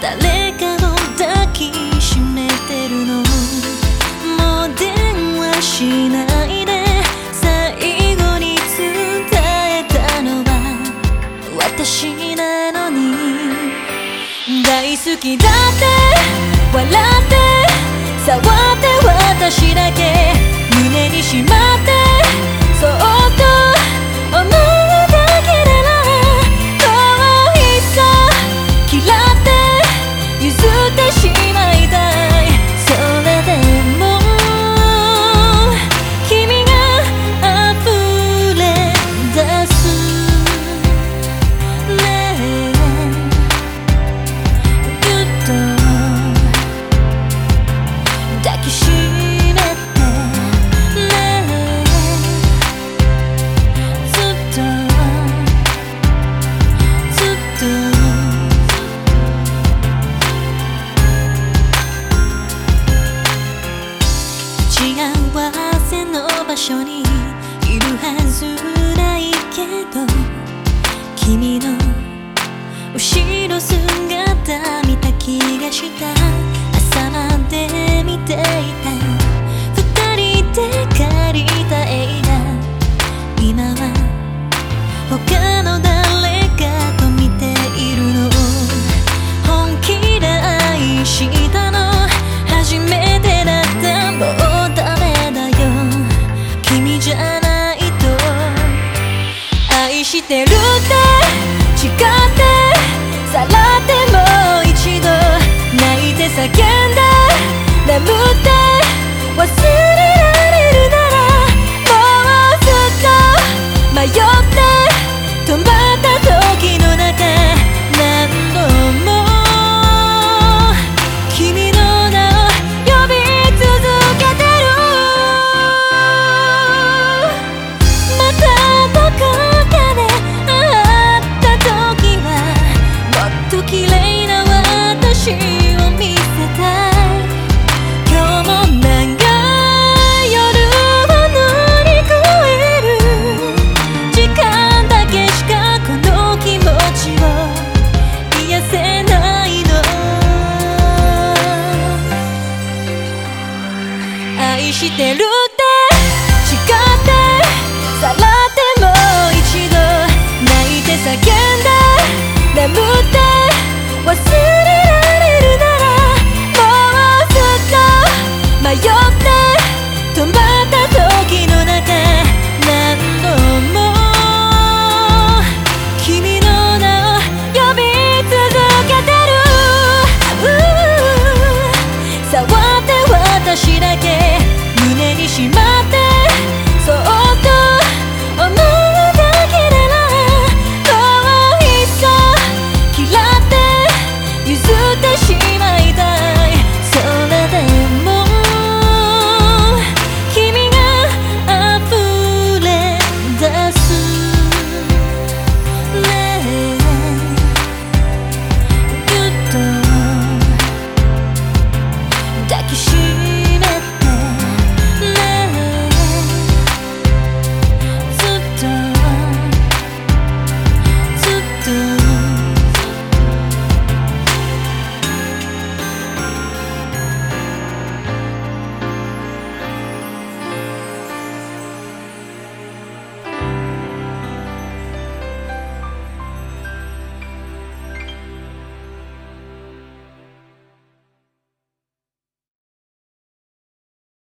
誰かを抱きしめてるの。もう電話しないで、最後に伝えたのは私なのに。大好きだって笑って触って私だけ胸にしまって、そっと思うだけならもういっそ嫌って譲ってしまいたい。それでも君が溢れ出すね。ぎゅっと抱きしめてね。ずっとずっと幸せの場所にいるはずないけど、君の後ろ姿見た気がした。朝まで見ていた二人で借りた映画、今は他の誰かと見ているの。本気で愛したの初めてだった。もうダメだよ君じゃないと。愛してるって誓ってさらってもう一度泣いて叫んで眠って忘れられるなら、もうずっと迷って止まった時の中、何度も君の名を呼び続けてる。またどこかで会った時はもっと綺麗な私を見せたい。今日も長い夜を乗り越える時間だけしかこの気持ちを癒せないの。愛してる